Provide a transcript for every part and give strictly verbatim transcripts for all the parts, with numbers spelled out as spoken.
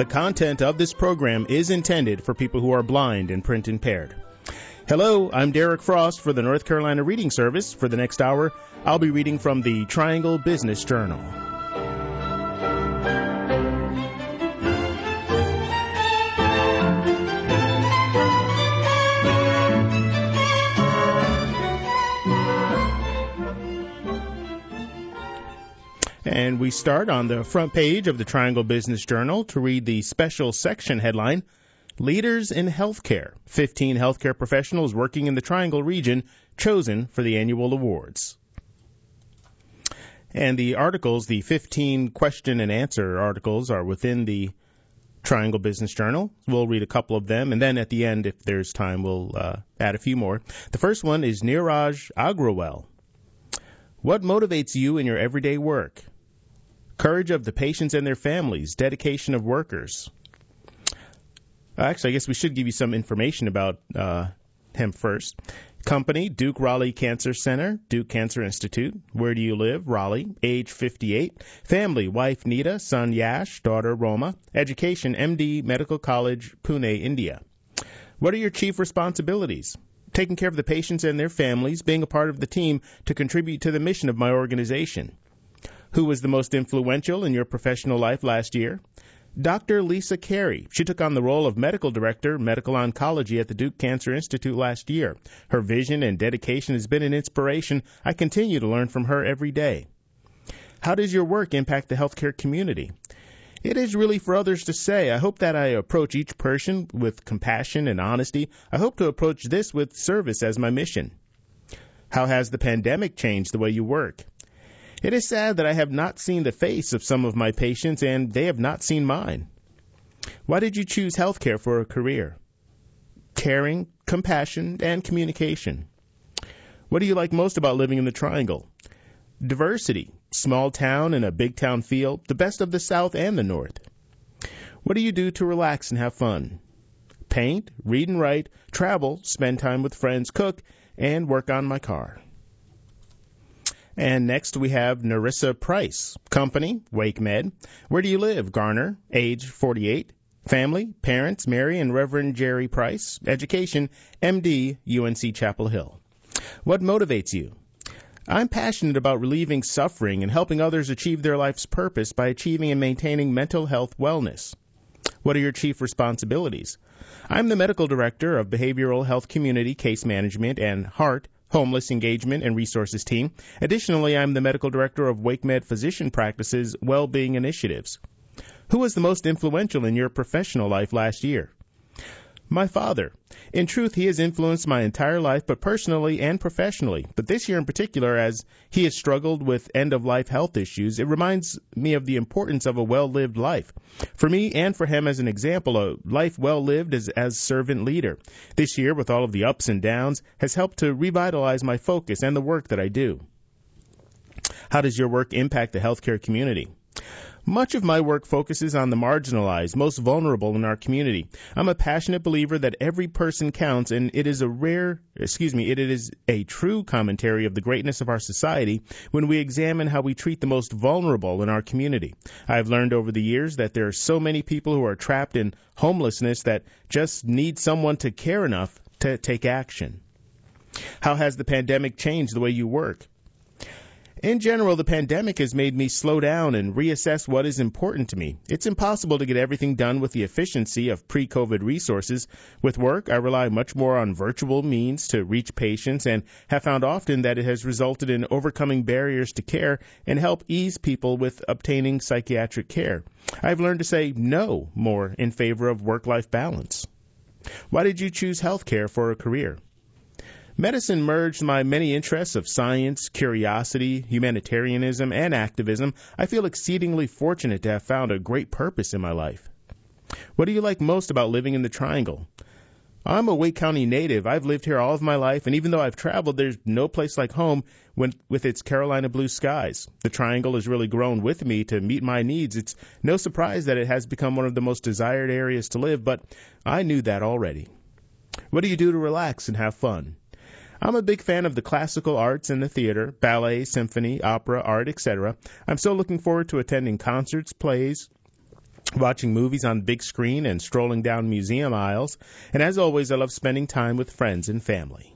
The content of this program is intended for people who are blind and print impaired. Hello, I'm Derek Frost for the North Carolina Reading Service. For the next hour, I'll be reading from the Triangle Business Journal. And we start on the front page of the Triangle Business Journal to read the special section headline, Leaders in Healthcare, fifteen healthcare professionals working in the Triangle region chosen for the annual awards. And the articles, the fifteen question and answer articles, are within the Triangle Business Journal. We'll read a couple of them, and then at the end, if there's time, we'll uh, add a few more. The first one is Neeraj Agrawal. What motivates you in your everyday work? Courage of the patients and their families, dedication of workers. Actually, I guess we should give you some information about uh, him first. Company, Duke Raleigh Cancer Center, Duke Cancer Institute. Where do you live? Raleigh. Age fifty-eight. Family, wife Nita, son Yash, daughter Roma. Education, M D, Medical College, Pune, India. What are your chief responsibilities? Taking care of the patients and their families, being a part of the team to contribute to the mission of my organization. Who was the most influential in your professional life last year? Doctor Lisa Carey. She took on the role of Medical Director, Medical Oncology at the Duke Cancer Institute last year. Her vision and dedication has been an inspiration. I continue to learn from her every day. How does your work impact the healthcare community? It is really for others to say. I hope that I approach each person with compassion and honesty. I hope to approach this with service as my mission. How has the pandemic changed the way you work? It is sad that I have not seen the face of some of my patients, and they have not seen mine. Why did you choose healthcare for a career? Caring, compassion, and communication. What do you like most about living in the Triangle? Diversity, small town and a big town feel, the best of the South and the North. What do you do to relax and have fun? Paint, read and write, travel, spend time with friends, cook, and work on my car. And next we have Narissa Price. Company, WakeMed. Where do you live? Garner. Age forty-eight. Family, parents, Mary and Reverend Jerry Price. Education, M D, U N C Chapel Hill. What motivates you? I'm passionate about relieving suffering and helping others achieve their life's purpose by achieving and maintaining mental health wellness. What are your chief responsibilities? I'm the Medical Director of Behavioral Health Community Case Management and HEART, Homeless Engagement and Resources Team. Additionally, I'm the Medical Director of WakeMed Physician Practices Wellbeing Initiatives. Who was the most influential in your professional life last year? My father. In truth, he has influenced my entire life, but personally and professionally. But this year in particular, as he has struggled with end-of-life health issues, it reminds me of the importance of a well-lived life. For me and for him as an example, a life well-lived as, as servant leader. This year, with all of the ups and downs, has helped to revitalize my focus and the work that I do. How does your work impact the healthcare community? Much of my work focuses on the marginalized, most vulnerable in our community. I'm a passionate believer that every person counts, and it is a rare, excuse me, it is a true commentary of the greatness of our society when we examine how we treat the most vulnerable in our community. I've learned over the years that there are so many people who are trapped in homelessness that just need someone to care enough to take action. How has the pandemic changed the way you work? In general, the pandemic has made me slow down and reassess what is important to me. It's impossible to get everything done with the efficiency of pre-COVID resources. With work, I rely much more on virtual means to reach patients and have found often that it has resulted in overcoming barriers to care and help ease people with obtaining psychiatric care. I've learned to say no more in favor of work-life balance. Why did you choose healthcare for a career? Medicine merged my many interests of science, curiosity, humanitarianism, and activism. I feel exceedingly fortunate to have found a great purpose in my life. What do you like most about living in the Triangle? I'm a Wake County native. I've lived here all of my life, and even though I've traveled, there's no place like home when, with its Carolina blue skies. The Triangle has really grown with me to meet my needs. It's no surprise that it has become one of the most desired areas to live, but I knew that already. What do you do to relax and have fun? I'm a big fan of the classical arts and the theater, ballet, symphony, opera, art, et cetera. I'm so looking forward to attending concerts, plays, watching movies on the big screen and strolling down museum aisles. And as always, I love spending time with friends and family.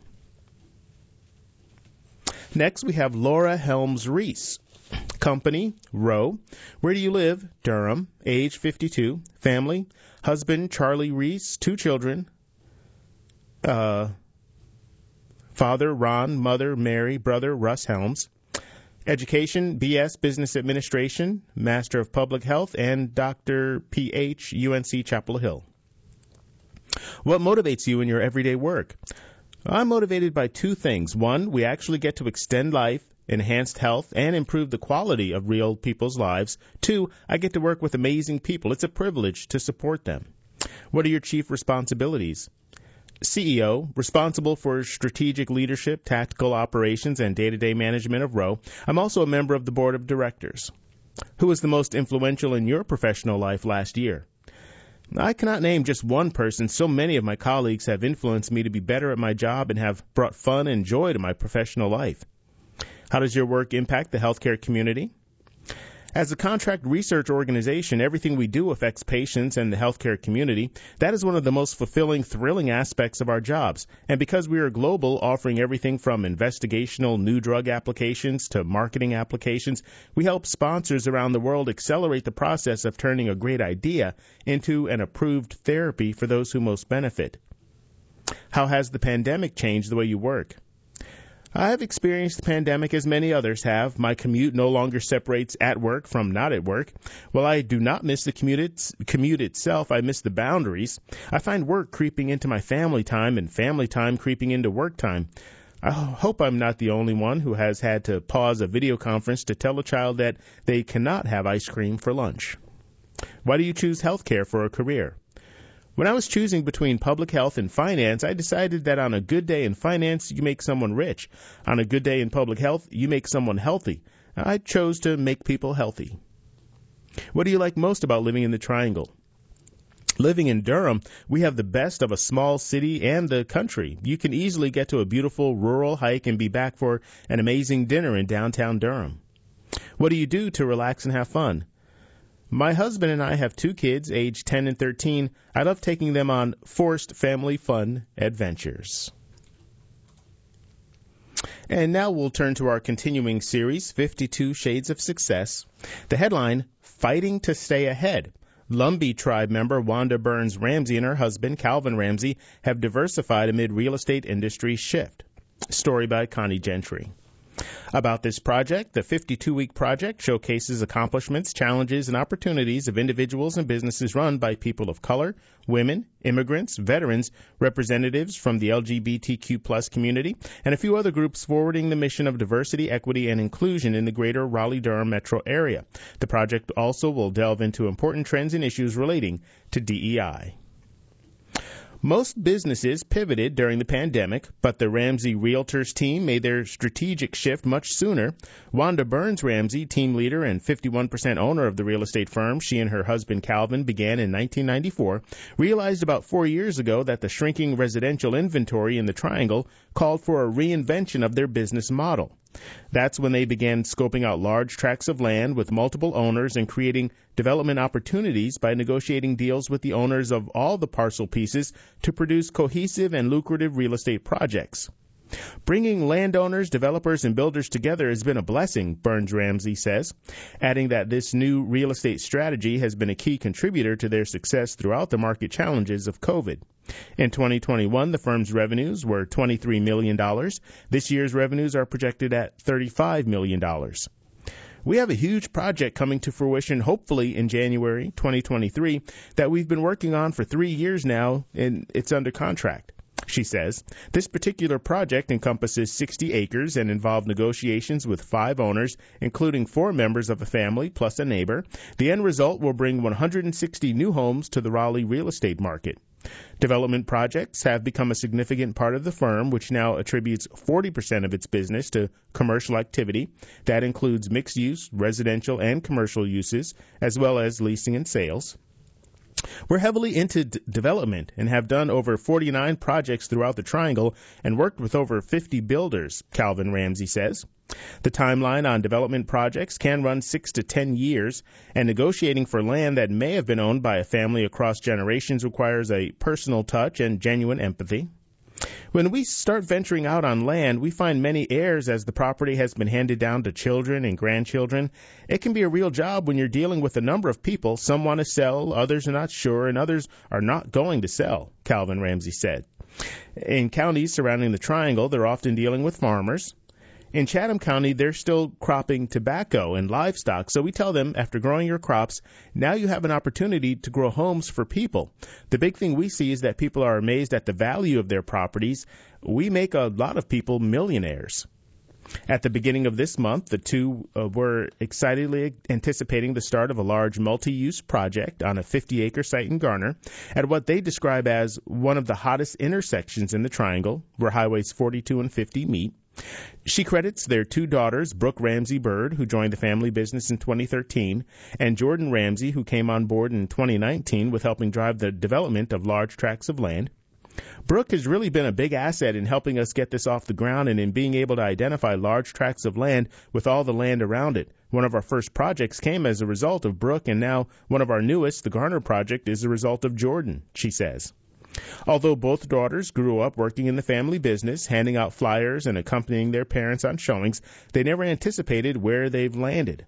Next, we have Laura Helms Reese. Company, Rowe. Where do you live? Durham. Age, fifty-two. Family, husband, Charlie Reese. Two children. Uh, father, Ron. Mother, Mary. Brother, Russ Helms. Education, B S, Business Administration, Master of Public Health, and Doctor P H, U N C Chapel Hill. What motivates you in your everyday work? I'm motivated by two things. One, we actually get to extend life, enhance health, and improve the quality of real people's lives. Two, I get to work with amazing people. It's a privilege to support them. What are your chief responsibilities? C E O, responsible for strategic leadership, tactical operations, and day-to-day management of Rowe. I'm also a member of the board of directors. Who was the most influential in your professional life last year? I cannot name just one person. So many of my colleagues have influenced me to be better at my job and have brought fun and joy to my professional life. How does your work impact the healthcare community? As a contract research organization, everything we do affects patients and the healthcare community. That is one of the most fulfilling, thrilling aspects of our jobs. And because we are global, offering everything from investigational new drug applications to marketing applications, we help sponsors around the world accelerate the process of turning a great idea into an approved therapy for those who most benefit. How has the pandemic changed the way you work? I have experienced the pandemic as many others have. My commute no longer separates at work from not at work. While I do not miss the commute, it's, commute itself, I miss the boundaries. I find work creeping into my family time and family time creeping into work time. I hope I'm not the only one who has had to pause a video conference to tell a child that they cannot have ice cream for lunch. Why do you choose healthcare for a career? When I was choosing between public health and finance, I decided that on a good day in finance, you make someone rich. On a good day in public health, you make someone healthy. I chose to make people healthy. What do you like most about living in the Triangle? Living in Durham, we have the best of a small city and the country. You can easily get to a beautiful rural hike and be back for an amazing dinner in downtown Durham. What do you do to relax and have fun? My husband and I have two kids, aged ten and thirteen. I love taking them on forced family fun adventures. And now we'll turn to our continuing series, fifty-two Shades of Success. The headline, Fighting to Stay Ahead. Lumbee tribe member Wanda Burns Ramsey and her husband, Calvin Ramsey, have diversified amid real estate industry shift. Story by Connie Gentry. About this project, the fifty-two-week project showcases accomplishments, challenges, and opportunities of individuals and businesses run by people of color, women, immigrants, veterans, representatives from the L G B T Q plus community, and a few other groups forwarding the mission of diversity, equity, and inclusion in the greater Raleigh-Durham metro area. The project also will delve into important trends and issues relating to D E I. Most businesses pivoted during the pandemic, but the Ramsey Realtors team made their strategic shift much sooner. Wanda Burns Ramsey, team leader and fifty-one percent owner of the real estate firm she and her husband Calvin began in nineteen ninety-four, realized about four years ago that the shrinking residential inventory in the Triangle called for a reinvention of their business model. That's when they began scoping out large tracts of land with multiple owners and creating development opportunities by negotiating deals with the owners of all the parcel pieces to produce cohesive and lucrative real estate projects. Bringing landowners, developers, and builders together has been a blessing, Burns Ramsey says, adding that this new real estate strategy has been a key contributor to their success throughout the market challenges of COVID. In twenty twenty-one, the firm's revenues were twenty-three million dollars. This year's revenues are projected at thirty-five million dollars. We have a huge project coming to fruition, hopefully in January twenty twenty-three, that we've been working on for three years now, and it's under contract. She says, this particular project encompasses sixty acres and involved negotiations with five owners, including four members of a family plus a neighbor. The end result will bring one hundred sixty new homes to the Raleigh real estate market. Development projects have become a significant part of the firm, which now attributes forty percent of its business to commercial activity. That includes mixed use, residential, and commercial uses, as well as leasing and sales. We're heavily into d- development and have done over forty-nine projects throughout the Triangle and worked with over fifty builders, Calvin Ramsey says. The timeline on development projects can run six to ten years, and negotiating for land that may have been owned by a family across generations requires a personal touch and genuine empathy. When we start venturing out on land, we find many heirs as the property has been handed down to children and grandchildren. It can be a real job when you're dealing with a number of people. Some want to sell, others are not sure, and others are not going to sell, Calvin Ramsey said. In counties surrounding the Triangle, they're often dealing with farmers. In Chatham County, they're still cropping tobacco and livestock, so we tell them, after growing your crops, now you have an opportunity to grow homes for people. The big thing we see is that people are amazed at the value of their properties. We make a lot of people millionaires. At the beginning of this month, the two uh, were excitedly anticipating the start of a large multi-use project on a fifty-acre site in Garner at what they describe as one of the hottest intersections in the Triangle, where highways forty-two and fifty meet. She credits their two daughters, Brooke Ramsey Bird, who joined the family business in twenty thirteen, and Jordan Ramsey, who came on board in twenty nineteen with helping drive the development of large tracts of land. Brooke has really been a big asset in helping us get this off the ground and in being able to identify large tracts of land with all the land around it. One of our first projects came as a result of Brooke, and now one of our newest, the Garner Project, is a result of Jordan, she says. Although both daughters grew up working in the family business, handing out flyers and accompanying their parents on showings, they never anticipated where they've landed.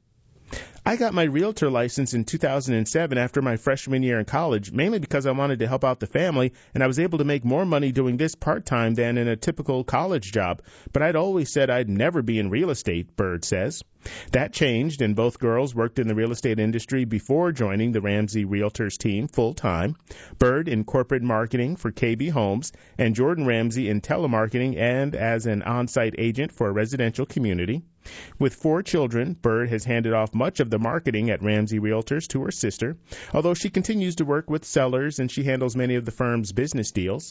I got my realtor license in two thousand seven after my freshman year in college, mainly because I wanted to help out the family, and I was able to make more money doing this part-time than in a typical college job. But I'd always said I'd never be in real estate, Bird says. That changed, and both girls worked in the real estate industry before joining the Ramsey Realtors team full-time. Bird in corporate marketing for K B Homes, and Jordan Ramsey in telemarketing and as an on-site agent for a residential community. With four children, Bird has handed off much of the marketing at Ramsey Realtors to her sister, although she continues to work with sellers and she handles many of the firm's business deals.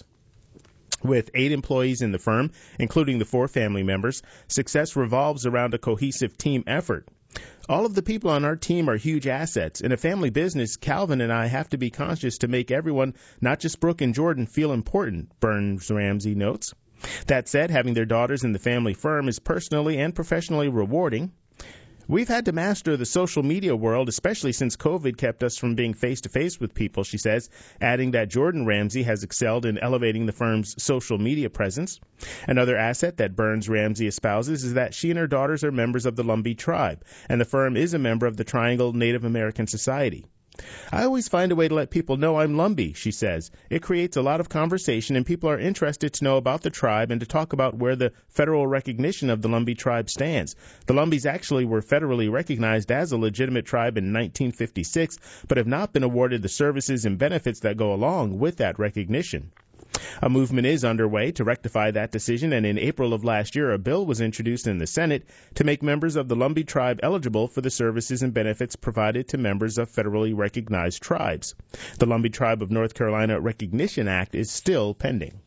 With eight employees in the firm, including the four family members, success revolves around a cohesive team effort. All of the people on our team are huge assets. In a family business, Calvin and I have to be conscious to make everyone, not just Brooke and Jordan, feel important, Burns Ramsey notes. That said, having their daughters in the family firm is personally and professionally rewarding. We've had to master the social media world, especially since COVID kept us from being face-to-face with people, she says, adding that Jordan Ramsey has excelled in elevating the firm's social media presence. Another asset that Burns Ramsey espouses is that she and her daughters are members of the Lumbee tribe, and the firm is a member of the Triangle Native American Society. I always find a way to let people know I'm Lumbee, she says. It creates a lot of conversation, and people are interested to know about the tribe and to talk about where the federal recognition of the Lumbee tribe stands. The Lumbees actually were federally recognized as a legitimate tribe in nineteen fifty-six, but have not been awarded the services and benefits that go along with that recognition. A movement is underway to rectify that decision, and in April of last year, a bill was introduced in the Senate to make members of the Lumbee tribe eligible for the services and benefits provided to members of federally recognized tribes. The Lumbee Tribe of North Carolina Recognition Act is still pending.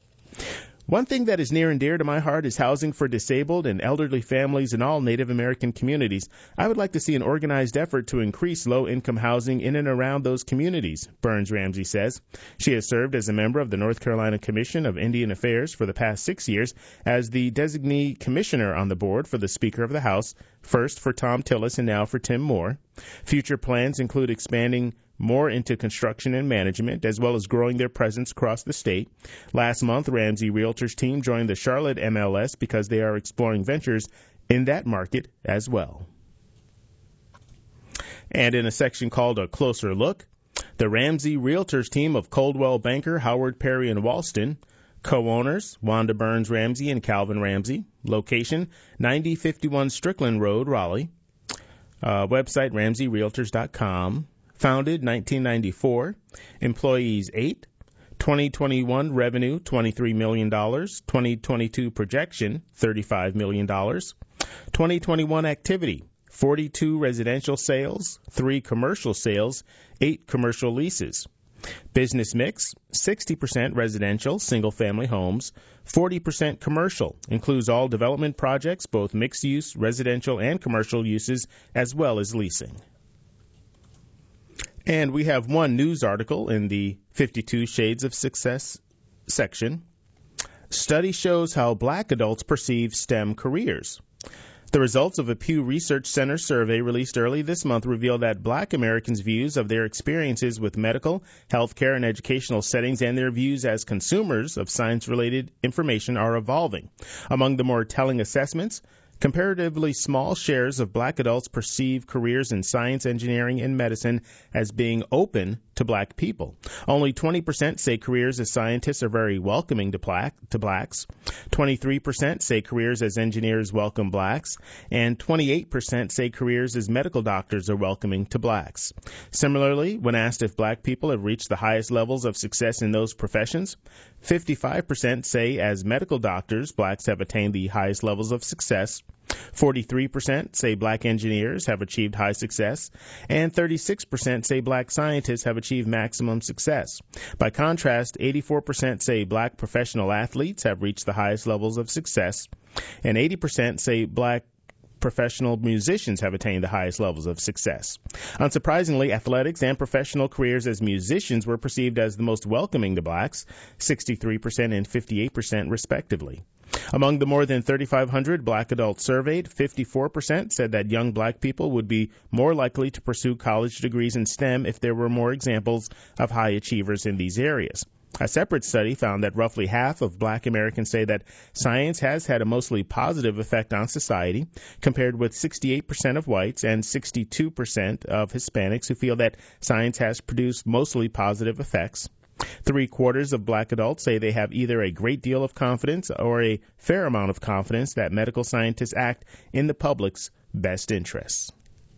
One thing that is near and dear to my heart is housing for disabled and elderly families in all Native American communities. I would like to see an organized effort to increase low-income housing in and around those communities, Burns Ramsey says. She has served as a member of the North Carolina Commission of Indian Affairs for the past six years as the designee commissioner on the board for the Speaker of the House, first for Tom Tillis and now for Tim Moore. Future plans include expanding more into construction and management, as well as growing their presence across the state. Last month, Ramsey Realtors team joined the Charlotte M L S because they are exploring ventures in that market as well. And in a section called A Closer Look, the Ramsey Realtors team of Coldwell Banker, Howard Perry, and Walston, co-owners Wanda Burns Ramsey and Calvin Ramsey, location ninety fifty-one Strickland Road, Raleigh, uh, website ramsey realtors dot com. Founded nineteen ninety-four, employees eight, twenty twenty-one revenue twenty-three million dollars, twenty twenty-two projection thirty-five million dollars, twenty twenty-one activity forty-two residential sales, three commercial sales, eight commercial leases. Business mix, sixty percent residential, single-family homes, forty percent commercial, includes all development projects, both mixed-use, residential, and commercial uses, as well as leasing. And we have one news article in the fifty-two Shades of Success section. Study shows how black adults perceive STEM careers. The results of a Pew Research Center survey released early this month reveal that black Americans' views of their experiences with medical, healthcare, and educational settings and their views as consumers of science-related information are evolving. Among the more telling assessments, comparatively small shares of black adults perceive careers in science, engineering, and medicine as being open to black people. Only twenty percent say careers as scientists are very welcoming to, black, to blacks. twenty-three percent say careers as engineers welcome blacks. And twenty-eight percent say careers as medical doctors are welcoming to blacks. Similarly, when asked if black people have reached the highest levels of success in those professions, fifty-five percent say as medical doctors, blacks have attained the highest levels of success. forty-three percent say black engineers have achieved high success, and thirty-six percent say black scientists have achieved maximum success. By contrast, eighty-four percent say black professional athletes have reached the highest levels of success, and eighty percent say black professional musicians have attained the highest levels of success. Unsurprisingly, athletics and professional careers as musicians were perceived as the most welcoming to blacks, sixty-three percent and fifty-eight percent respectively. Among the more than thirty-five hundred black adults surveyed, fifty-four percent said that young black people would be more likely to pursue college degrees in STEM if there were more examples of high achievers in these areas. A separate study found that roughly half of black Americans say that science has had a mostly positive effect on society, compared with sixty-eight percent of whites and sixty-two percent of Hispanics who feel that science has produced mostly positive effects. Three-quarters of black adults say they have either a great deal of confidence or a fair amount of confidence that medical scientists act in the public's best interests.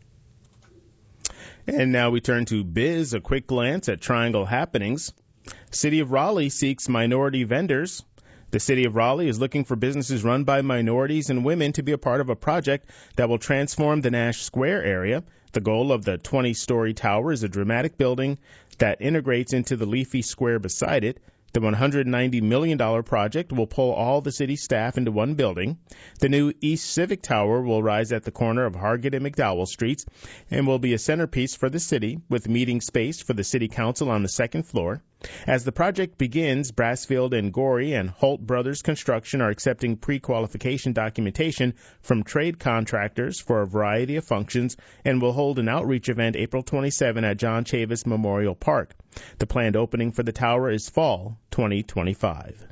And now we turn to biz, a quick glance at Triangle happenings. City of Raleigh seeks minority vendors. The City of Raleigh is looking for businesses run by minorities and women to be a part of a project that will transform the Nash Square area. The goal of the twenty-story tower is a dramatic building that integrates into the leafy square beside it. The one hundred ninety million dollars project will pull all the city staff into one building. The new East Civic Tower will rise at the corner of Hargett and McDowell Streets and will be a centerpiece for the city, with meeting space for the city council on the second floor. As the project begins, Brassfield and Gorey and Holt Brothers Construction are accepting pre-qualification documentation from trade contractors for a variety of functions and will hold an outreach event April twenty-seventh at John Chavis Memorial Park. The planned opening for the tower is fall twenty twenty-five.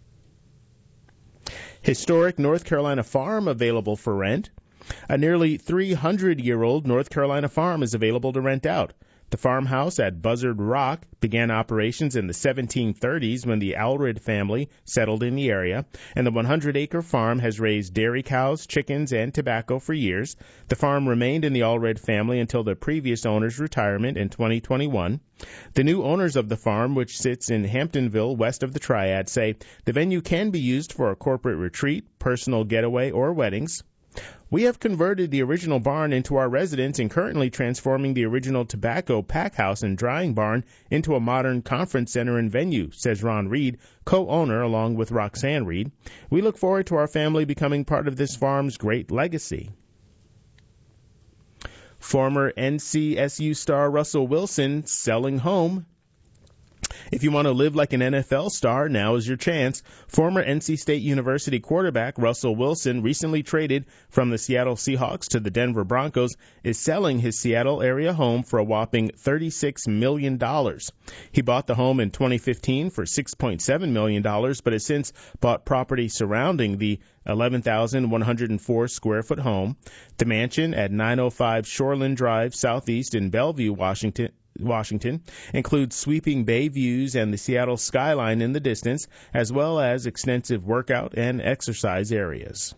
Historic North Carolina farm available for rent. A nearly three hundred year old North Carolina farm is available to rent out. The farmhouse at Buzzard Rock began operations in the seventeen thirties when the Allred family settled in the area, and the one hundred acre farm has raised dairy cows, chickens, and tobacco for years. The farm remained in the Allred family until the previous owner's retirement in twenty twenty-one. The new owners of the farm, which sits in Hamptonville, west of the Triad, say the venue can be used for a corporate retreat, personal getaway, or weddings. We have converted the original barn into our residence and currently transforming the original tobacco pack house and drying barn into a modern conference center and venue, says Ron Reed, co-owner along with Roxanne Reed. We look forward to our family becoming part of this farm's great legacy. Former N C S U star Russell Wilson selling home. If you want to live like an N F L star, now is your chance. Former N C State University quarterback Russell Wilson, recently traded from the Seattle Seahawks to the Denver Broncos, is selling his Seattle area home for a whopping thirty-six million dollars. He bought the home in twenty fifteen for six point seven million dollars, but has since bought property surrounding the eleven thousand one hundred four square foot home. The mansion at nine oh five Shoreland Drive Southeast in Bellevue, Washington, Washington includes sweeping bay views and the Seattle skyline in the distance, as well as extensive workout and exercise areas.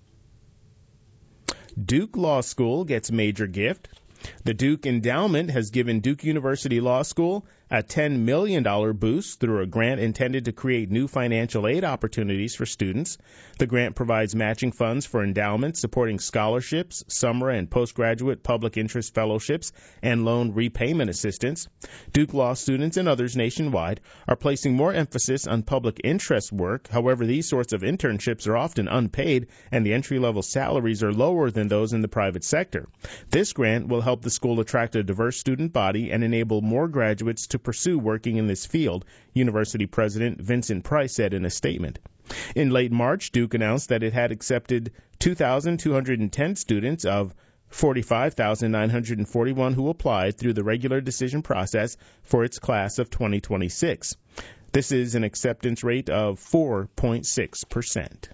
Duke Law School gets major gift. The Duke Endowment has given Duke University Law School a ten million dollars boost through a grant intended to create new financial aid opportunities for students. The grant provides matching funds for endowments supporting scholarships, summer and postgraduate public interest fellowships, and loan repayment assistance. Duke Law students and others nationwide are placing more emphasis on public interest work. However, these sorts of internships are often unpaid, and the entry-level salaries are lower than those in the private sector. This grant will help the school attract a diverse student body and enable more graduates to pursue working in this field, University President Vincent Price said in a statement. In late March, Duke announced that it had accepted two thousand two hundred ten students of forty-five thousand nine hundred forty-one who applied through the regular decision process for its class of twenty twenty-six. This is an acceptance rate of four point six percent.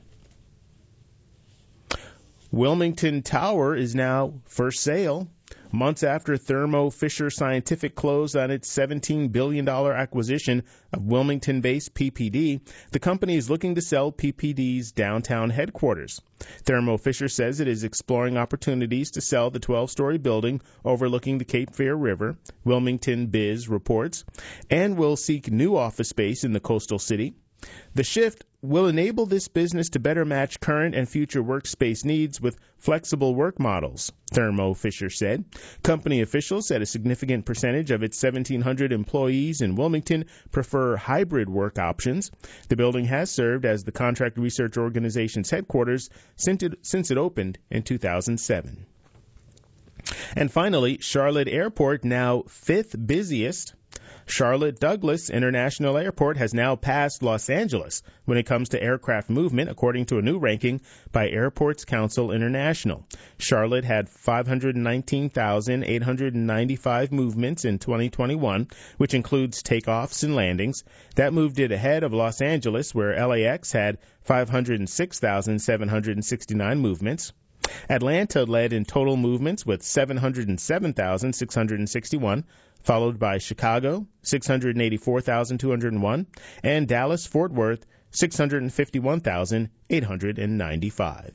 Wilmington Tower is now for sale. Months after Thermo Fisher Scientific closed on its seventeen billion dollars acquisition of Wilmington-based P P D, the company is looking to sell P P D's downtown headquarters. Thermo Fisher says it is exploring opportunities to sell the twelve-story building overlooking the Cape Fear River, Wilmington Biz reports, and will seek new office space in the coastal city. The shift will enable this business to better match current and future workspace needs with flexible work models, Thermo Fisher said. Company officials said a significant percentage of its seventeen hundred employees in Wilmington prefer hybrid work options. The building has served as the contract research organization's headquarters since it, since it opened in two thousand seven. And finally, Charlotte Airport, now fifth busiest. Charlotte Douglas International Airport has now passed Los Angeles when it comes to aircraft movement, according to a new ranking by Airports Council International. Charlotte had five hundred nineteen thousand eight hundred ninety-five movements in twenty twenty-one, which includes takeoffs and landings. That moved it ahead of Los Angeles, where L A X had five hundred six thousand seven hundred sixty-nine movements. Atlanta led in total movements with seven hundred seven thousand six hundred sixty-one, followed by Chicago, six hundred eighty-four thousand two hundred one, and Dallas-Fort Worth, six hundred fifty-one thousand eight hundred ninety-five.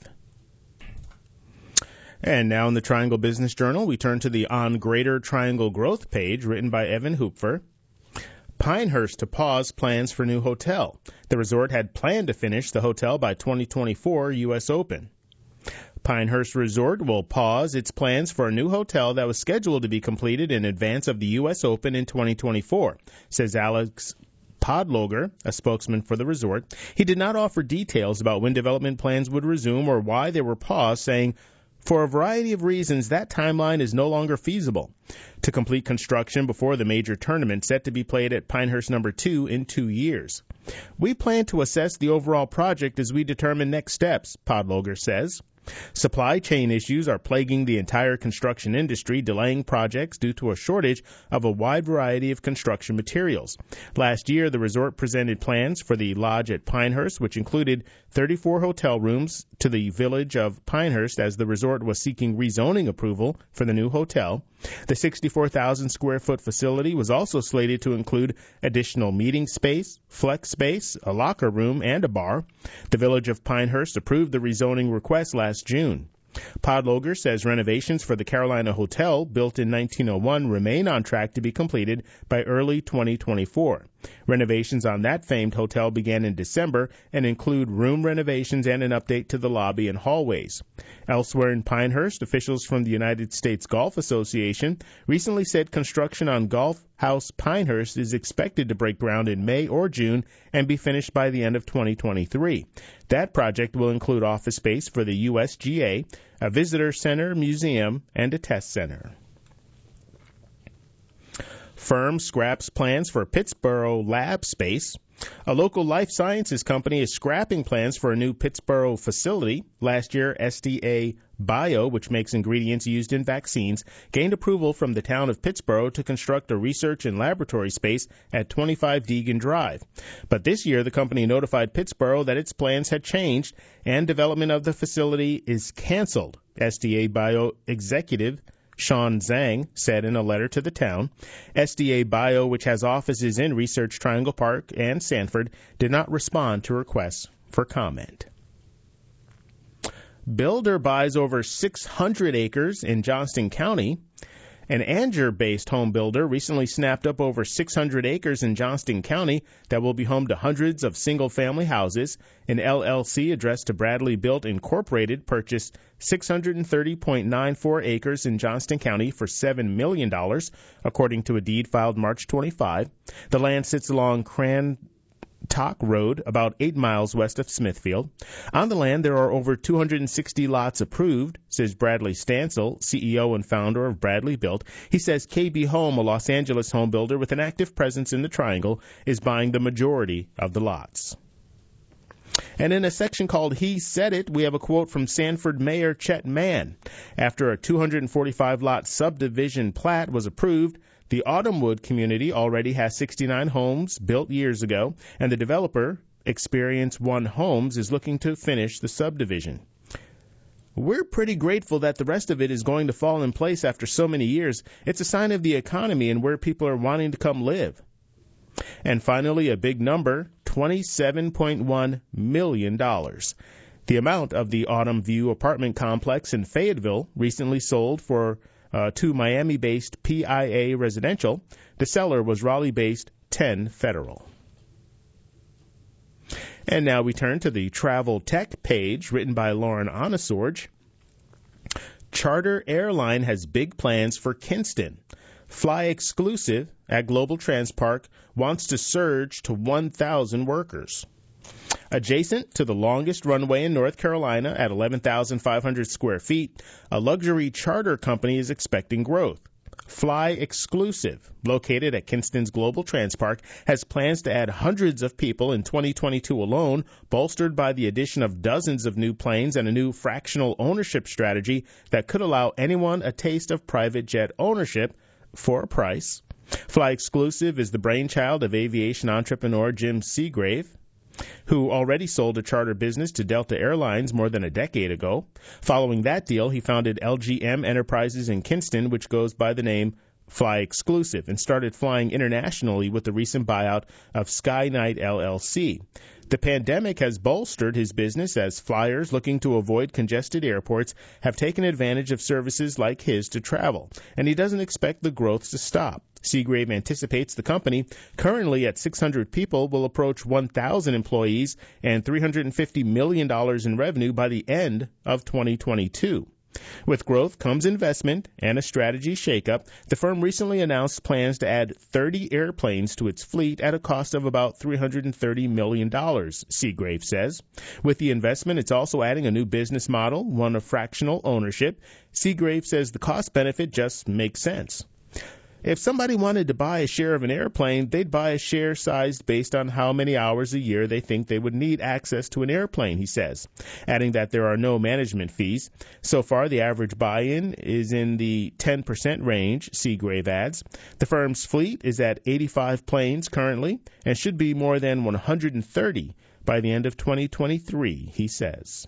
And now in the Triangle Business Journal, we turn to the On Greater Triangle Growth page, written by Evan Hoopfer. Pinehurst to pause plans for new hotel. The resort had planned to finish the hotel by twenty twenty-four U S Open. Pinehurst Resort will pause its plans for a new hotel that was scheduled to be completed in advance of the U S Open in twenty twenty-four, says Alex Podloger, a spokesman for the resort. He did not offer details about when development plans would resume or why they were paused, saying, "For a variety of reasons, that timeline is no longer feasible." To complete construction before the major tournament set to be played at Pinehurst number two in two years. "We plan to assess the overall project as we determine next steps," Podloger says. Supply chain issues are plaguing the entire construction industry, delaying projects due to a shortage of a wide variety of construction materials. Last year, the resort presented plans for the lodge at Pinehurst, which included thirty-four hotel rooms, to the village of Pinehurst as the resort was seeking rezoning approval for the new hotel. The sixty-four thousand square foot facility was also slated to include additional meeting space, flex space, a locker room, and a bar. The village of Pinehurst approved the rezoning request last June. Podloger says renovations for the Carolina Hotel, built in nineteen oh one, remain on track to be completed by early twenty twenty-four. Renovations on that famed hotel began in December and include room renovations and an update to the lobby and hallways. Elsewhere in Pinehurst, officials from the United States Golf Association recently said construction on Golf House Pinehurst is expected to break ground in May or June and be finished by the end of twenty twenty-three. That project will include office space for the U S G A, a visitor center, museum, and a test center. Firm scraps plans for Pittsboro lab space. A local life sciences company is scrapping plans for a new Pittsboro facility. Last year, S D A Bio, which makes ingredients used in vaccines, gained approval from the town of Pittsboro to construct a research and laboratory space at twenty-five Deegan Drive. But this year, the company notified Pittsboro that its plans had changed and development of the facility is canceled. S D A Bio executive Sean Zhang said in a letter to the town. S D A Bio, which has offices in Research Triangle Park and Sanford, did not respond to requests for comment. Builder buys over six hundred acres in Johnston County. An Anger-based home builder recently snapped up over six hundred acres in Johnston County that will be home to hundreds of single-family houses. An L L C addressed to Bradley Built Incorporated purchased six hundred thirty point nine four acres in Johnston County for seven million dollars, according to a deed filed March twenty-fifth. The land sits along Cran Talk Road, about eight miles west of Smithfield. On the land, there are over two hundred sixty lots approved, says Bradley Stansel, C E O and founder of Bradley Built. He says K B Home, a Los Angeles home builder with an active presence in the Triangle, is buying the majority of the lots. And in a section called He Said It, we have a quote from Sanford Mayor Chet Mann. After a two hundred forty-five lot subdivision plat was approved, the Autumnwood community already has sixty-nine homes built years ago, and the developer, Experience One Homes, is looking to finish the subdivision. We're pretty grateful that the rest of it is going to fall in place after so many years. It's a sign of the economy and where people are wanting to come live. And finally, a big number, twenty-seven point one million dollars. The amount of the Autumn View apartment complex in Fayetteville recently sold for Uh, to Miami-based P I A Residential. The seller was Raleigh-based ten Federal. And now we turn to the Travel Tech page written by Lauren Onesorge. Charter Airline has big plans for Kinston. Fly Exclusive at Global Transpark wants to surge to one thousand workers. Adjacent to the longest runway in North Carolina at eleven thousand five hundred square feet, a luxury charter company is expecting growth. Fly Exclusive, located at Kinston's Global Transpark, has plans to add hundreds of people in twenty twenty-two alone, bolstered by the addition of dozens of new planes and a new fractional ownership strategy that could allow anyone a taste of private jet ownership for a price. Fly Exclusive is the brainchild of aviation entrepreneur Jim Seagrave, who already sold a charter business to Delta Airlines more than a decade ago. Following that deal, he founded L G M Enterprises in Kinston, which goes by the name Fly Exclusive, and started flying internationally with the recent buyout of Skyknight L L C. The pandemic has bolstered his business as flyers looking to avoid congested airports have taken advantage of services like his to travel, and he doesn't expect the growth to stop. Seagrave anticipates the company, currently at six hundred people, will approach one thousand employees and three hundred fifty million dollars in revenue by the end of twenty twenty-two. With growth comes investment and a strategy shakeup. The firm recently announced plans to add thirty airplanes to its fleet at a cost of about three hundred thirty million dollars, Seagrave says. With the investment, it's also adding a new business model, one of fractional ownership. Seagrave says the cost benefit just makes sense. If somebody wanted to buy a share of an airplane, they'd buy a share sized based on how many hours a year they think they would need access to an airplane, he says, adding that there are no management fees. So far, the average buy-in is in the ten percent range, Seagrave adds. The firm's fleet is at eighty-five planes currently and should be more than one hundred thirty by the end of twenty twenty-three, he says.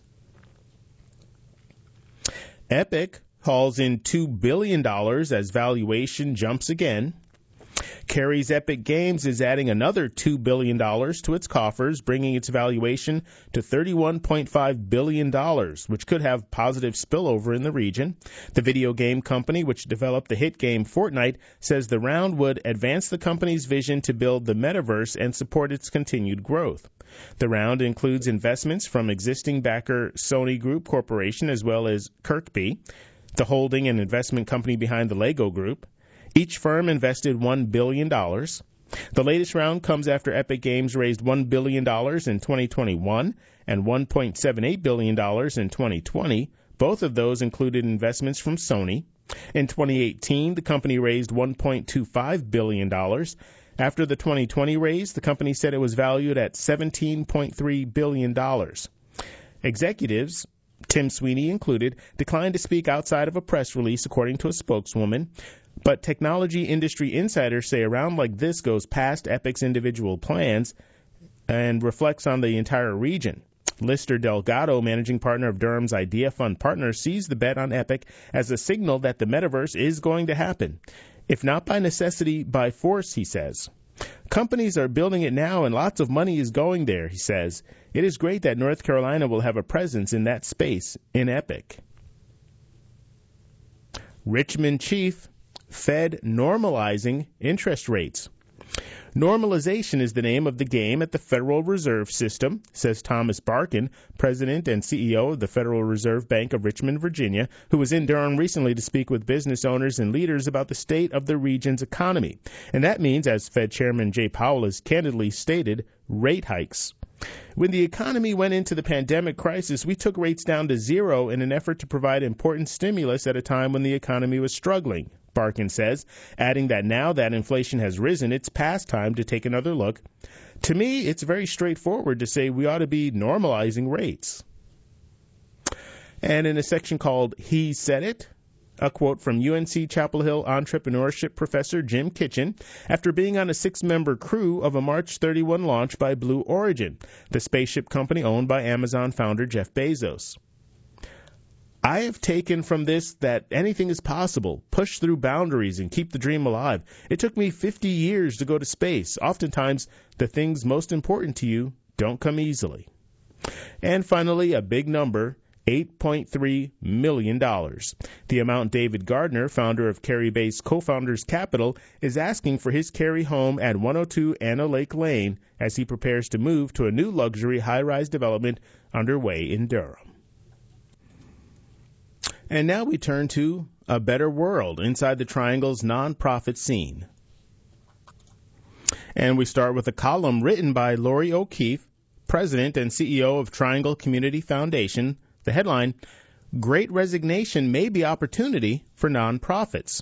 Epic hauls in two billion dollars as valuation jumps again. Carrie's Epic Games is adding another two billion dollars to its coffers, bringing its valuation to thirty-one point five billion dollars, which could have positive spillover in the region. The video game company, which developed the hit game Fortnite, says the round would advance the company's vision to build the metaverse and support its continued growth. The round includes investments from existing backer Sony Group Corporation as well as Kirkby, the holding and investment company behind the Lego Group. Each firm invested one billion dollars. The latest round comes after Epic Games raised one billion dollars in twenty twenty-one and one point seven eight billion dollars in twenty twenty. Both of those included investments from Sony. In twenty eighteen, the company raised one point two five billion dollars. After the twenty twenty raise, the company said it was valued at seventeen point three billion dollars. Executives, Tim Sweeney included, declined to speak outside of a press release, according to a spokeswoman. But technology industry insiders say a round like this goes past Epic's individual plans and reflects on the entire region. Lister Delgado, managing partner of Durham's Idea Fund Partners, sees the bet on Epic as a signal that the metaverse is going to happen. If not by necessity, by force, he says. Companies are building it now, and lots of money is going there, he says. It is great that North Carolina will have a presence in that space in Epic. Richmond Chief Fed normalizing interest rates. Normalization is the name of the game at the Federal Reserve System, says Thomas Barkin, president and C E O of the Federal Reserve Bank of Richmond, Virginia, who was in Durham recently to speak with business owners and leaders about the state of the region's economy. And that means, as Fed Chairman Jay Powell has candidly stated, rate hikes. When the economy went into the pandemic crisis, we took rates down to zero in an effort to provide important stimulus at a time when the economy was struggling, Barkin says, adding that now that inflation has risen, it's past time to take another look. To me, it's very straightforward to say we ought to be normalizing rates. And in a section called He Said It, a quote from U N C Chapel Hill entrepreneurship professor Jim Kitchen after being on a six-member crew of a March thirty-first launch by Blue Origin, the spaceship company owned by Amazon founder Jeff Bezos. I have taken from this that anything is possible. Push through boundaries and keep the dream alive. It took me fifty years to go to space. Oftentimes, the things most important to you don't come easily. And finally, a big number, eight point three million dollars. The amount David Gardner, founder of Cary-based Co-Founders Capital, is asking for his Cary home at one oh two Anna Lake Lane as he prepares to move to a new luxury high-rise development underway in Durham. And now we turn to A Better World inside the Triangle's nonprofit scene. And we start with a column written by Lori O'Keefe, president and C E O of Triangle Community Foundation. The headline, Great Resignation May Be Opportunity for Nonprofits.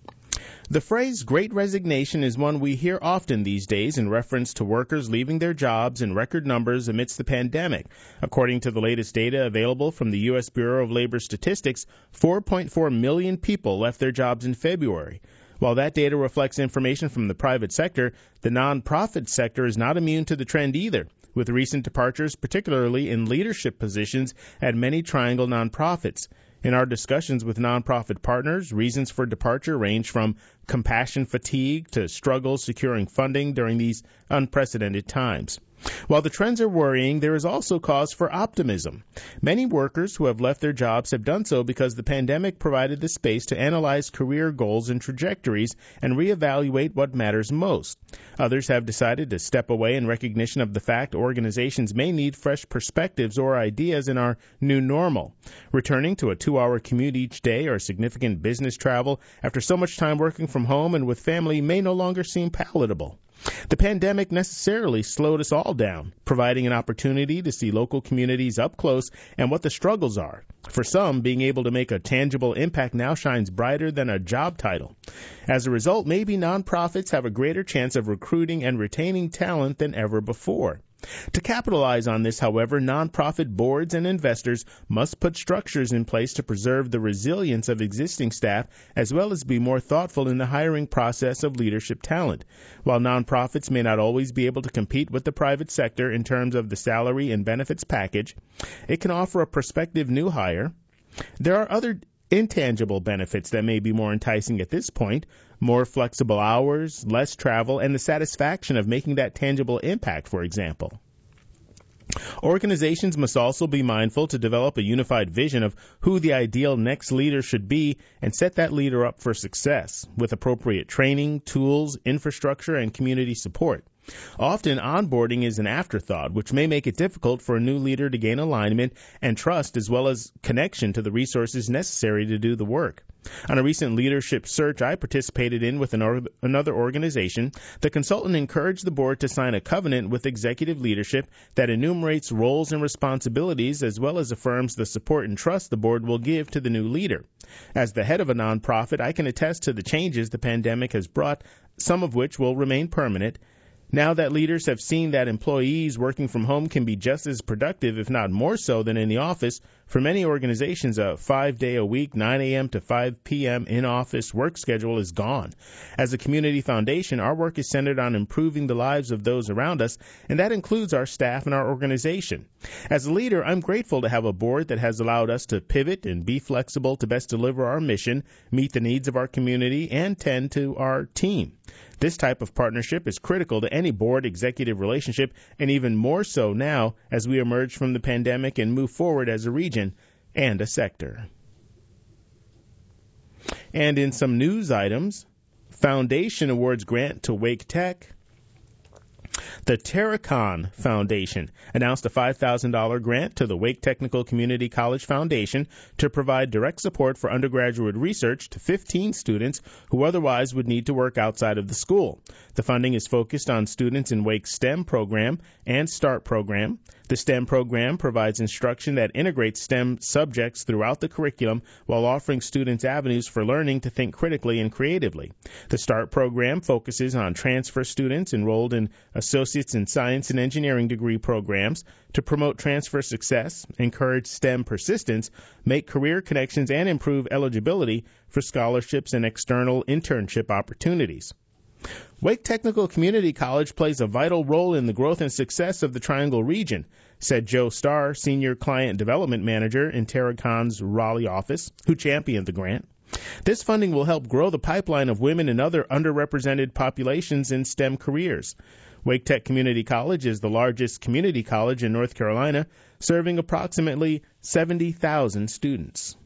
The phrase Great Resignation is one we hear often these days in reference to workers leaving their jobs in record numbers amidst the pandemic. According to the latest data available from the U S Bureau of Labor Statistics, four point four million people left their jobs in February. While that data reflects information from the private sector, the nonprofit sector is not immune to the trend either, with recent departures particularly in leadership positions at many Triangle nonprofits. In our discussions with nonprofit partners, reasons for departure range from compassion fatigue to struggles securing funding during these unprecedented times. While the trends are worrying, there is also cause for optimism. Many workers who have left their jobs have done so because the pandemic provided the space to analyze career goals and trajectories and reevaluate what matters most. Others have decided to step away in recognition of the fact organizations may need fresh perspectives or ideas in our new normal. Returning to a two-hour commute each day or significant business travel after so much time working from home and with family may no longer seem palatable. The pandemic necessarily slowed us all down, providing an opportunity to see local communities up close and what the struggles are. For some, being able to make a tangible impact now shines brighter than a job title. As a result, maybe nonprofits have a greater chance of recruiting and retaining talent than ever before. To capitalize on this, however, nonprofit boards and investors must put structures in place to preserve the resilience of existing staff as well as be more thoughtful in the hiring process of leadership talent. While nonprofits may not always be able to compete with the private sector in terms of the salary and benefits package, it can offer a prospective new hire. There are other intangible benefits that may be more enticing at this point: more flexible hours, less travel, and the satisfaction of making that tangible impact, for example. Organizations must also be mindful to develop a unified vision of who the ideal next leader should be and set that leader up for success with appropriate training, tools, infrastructure, and community support. Often, onboarding is an afterthought, which may make it difficult for a new leader to gain alignment and trust as well as connection to the resources necessary to do the work. On a recent leadership search I participated in with an or- another organization, the consultant encouraged the board to sign a covenant with executive leadership that enumerates roles and responsibilities as well as affirms the support and trust the board will give to the new leader. As the head of a nonprofit, I can attest to the changes the pandemic has brought, some of which will remain permanent. Now that leaders have seen that employees working from home can be just as productive, if not more so, than in the office, for many organizations, a five-day-a-week, nine a.m. to five p.m. in-office work schedule is gone. As a community foundation, our work is centered on improving the lives of those around us, and that includes our staff and our organization. As a leader, I'm grateful to have a board that has allowed us to pivot and be flexible to best deliver our mission, meet the needs of our community, and tend to our team. This type of partnership is critical to any board-executive relationship, and even more so now as we emerge from the pandemic and move forward as a region and a sector. And in some news items, Foundation awards grant to Wake Tech. The Terracon Foundation announced a five thousand dollars grant to the Wake Technical Community College Foundation to provide direct support for undergraduate research to fifteen students who otherwise would need to work outside of the school. The funding is focused on students in Wake's STEM program and START program. The STEM program provides instruction that integrates STEM subjects throughout the curriculum while offering students avenues for learning to think critically and creatively. The START program focuses on transfer students enrolled in Associates in Science and Engineering degree programs to promote transfer success, encourage STEM persistence, make career connections, and improve eligibility for scholarships and external internship opportunities. Wake Technical Community College plays a vital role in the growth and success of the Triangle region, said Joe Starr, Senior Client Development Manager in Terracon's Raleigh office, who championed the grant. This funding will help grow the pipeline of women and other underrepresented populations in STEM careers. Wake Tech Community College is the largest community college in North Carolina, serving approximately seventy thousand students.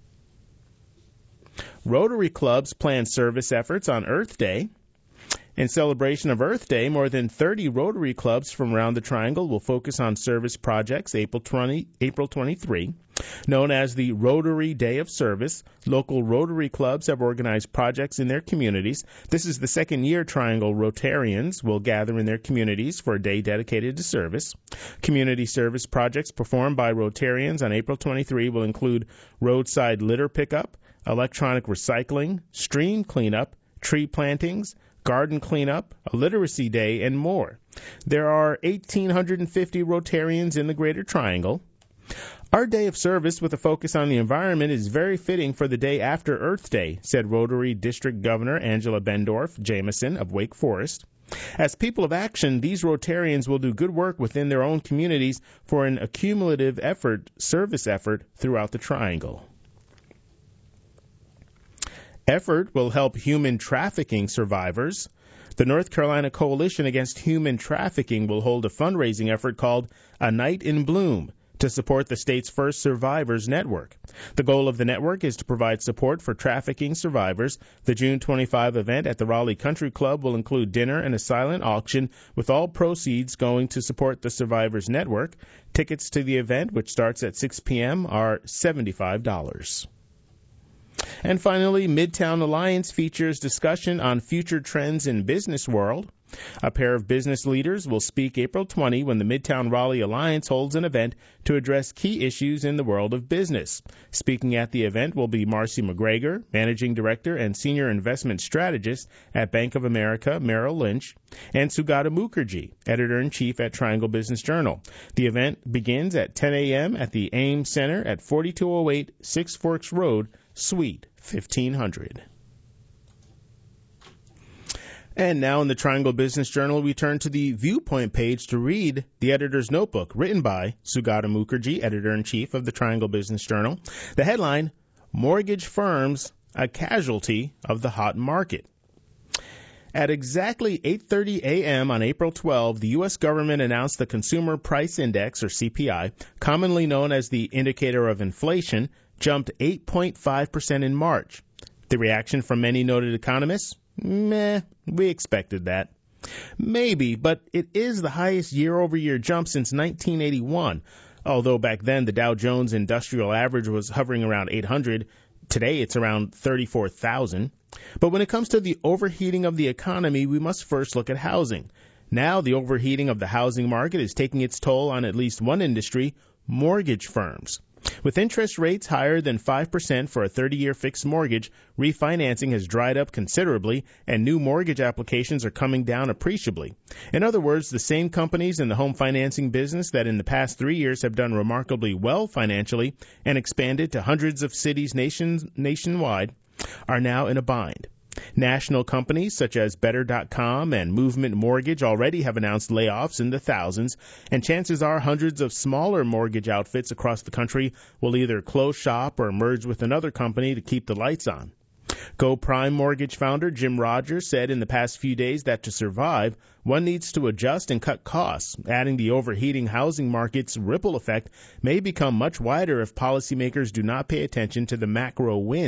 Rotary clubs plan service efforts on Earth Day. In celebration of Earth Day, more than thirty Rotary clubs from around the Triangle will focus on service projects April twentieth, April twenty-third. Known as the Rotary Day of Service, local Rotary clubs have organized projects in their communities. This is the second year Triangle Rotarians will gather in their communities for a day dedicated to service. Community service projects performed by Rotarians on April twenty-third will include roadside litter pickup, electronic recycling, stream cleanup, tree plantings, garden cleanup, a literacy day, and more. There are one thousand eight hundred fifty Rotarians in the Greater Triangle. Our day of service with a focus on the environment is very fitting for the day after Earth Day, said Rotary District Governor Angela Bendorf Jameson of Wake Forest. As people of action, these Rotarians will do good work within their own communities for an accumulative effort, service effort throughout the Triangle. Effort will help human trafficking survivors. The North Carolina Coalition Against Human Trafficking will hold a fundraising effort called A Night in Bloom to support the state's first survivors network. The goal of the network is to provide support for trafficking survivors. The June twenty-fifth event at the Raleigh Country Club will include dinner and a silent auction, with all proceeds going to support the survivors network. Tickets to the event, which starts at six p.m., are seventy-five dollars. And finally, Midtown Alliance features discussion on future trends in business world. A pair of business leaders will speak April twentieth when the Midtown Raleigh Alliance holds an event to address key issues in the world of business. Speaking at the event will be Marcy McGregor, Managing Director and Senior Investment Strategist at Bank of America Merrill Lynch, and Sugata Mukherjee, Editor-in-Chief at Triangle Business Journal. The event begins at ten a.m. at the Ames Center at forty-two oh eight Six Forks Road, Suite fifteen hundred. And now in the Triangle Business Journal, we turn to the Viewpoint page to read the editor's notebook written by Sugata Mukherjee, Editor-in-Chief of the Triangle Business Journal. The headline, Mortgage Firms, a Casualty of the Hot Market. At exactly eight thirty a.m. on April twelfth, the U S government announced the Consumer Price Index, or C P I, commonly known as the indicator of inflation, jumped eight point five percent in March. The reaction from many noted economists? Meh, we expected that. Maybe, but it is the highest year-over-year jump since nineteen eighty-one, although back then the Dow Jones Industrial Average was hovering around eight hundred. Today it's around thirty-four thousand. But when it comes to the overheating of the economy, we must first look at housing. Now the overheating of the housing market is taking its toll on at least one industry, mortgage firms. With interest rates higher than five percent for a thirty-year fixed mortgage, refinancing has dried up considerably, and new mortgage applications are coming down appreciably. In other words, the same companies in the home financing business that in the past three years have done remarkably well financially and expanded to hundreds of cities nation, nationwide are now in a bind. National companies such as Better dot com and Movement Mortgage already have announced layoffs in the thousands, and chances are hundreds of smaller mortgage outfits across the country will either close shop or merge with another company to keep the lights on. Go Prime Mortgage founder Jim Rogers said in the past few days that to survive, one needs to adjust and cut costs, adding the overheating housing market's ripple effect may become much wider if policymakers do not pay attention to the macro winds.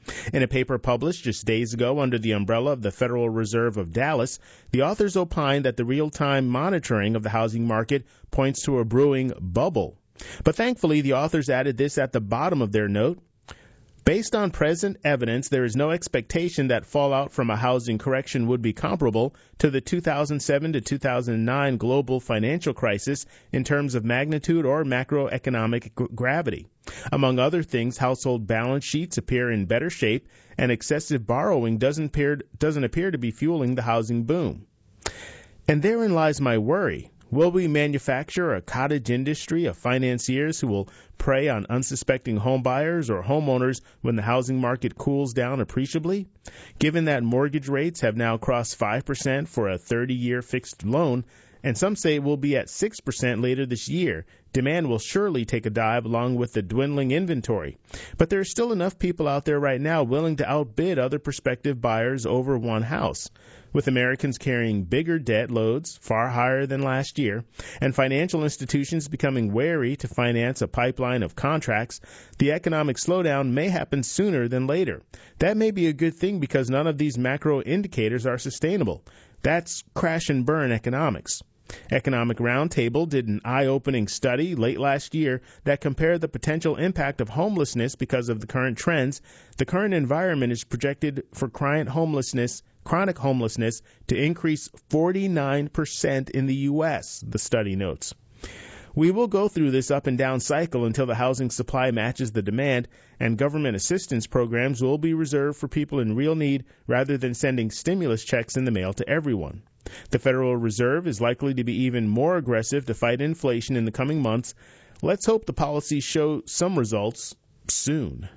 In a paper published just days ago under the umbrella of the Federal Reserve of Dallas, the authors opined that the real-time monitoring of the housing market points to a brewing bubble. But thankfully, the authors added this at the bottom of their note. Based on present evidence, there is no expectation that fallout from a housing correction would be comparable to the two thousand seven to two thousand nine global financial crisis in terms of magnitude or macroeconomic gravity. Among other things, household balance sheets appear in better shape, and excessive borrowing doesn't appear, doesn't appear to be fueling the housing boom. And therein lies my worry. Will we manufacture a cottage industry of financiers who will prey on unsuspecting homebuyers or homeowners when the housing market cools down appreciably? Given that mortgage rates have now crossed five percent for a thirty-year fixed loan, and some say it will be at six percent later this year, demand will surely take a dive along with the dwindling inventory. But there are still enough people out there right now willing to outbid other prospective buyers over one house. With Americans carrying bigger debt loads, far higher than last year, and financial institutions becoming wary to finance a pipeline of contracts, the economic slowdown may happen sooner than later. That may be a good thing because none of these macro indicators are sustainable. That's crash and burn economics. Economic Roundtable did an eye-opening study late last year that compared the potential impact of homelessness because of the current trends. The current environment is projected for chronic homelessness, chronic homelessness to increase forty-nine percent in the U S, the study notes. We will go through this up and down cycle until the housing supply matches the demand, and government assistance programs will be reserved for people in real need rather than sending stimulus checks in the mail to everyone. The Federal Reserve is likely to be even more aggressive to fight inflation in the coming months. Let's hope the policies show some results soon.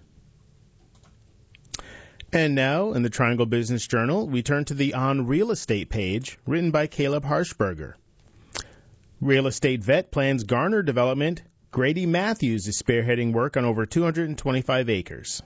And now, in the Triangle Business Journal, we turn to the On Real Estate page, written by Caleb Harshberger. Real estate vet plans Garner development. Grady Matthews is spearheading work on over two hundred twenty-five acres.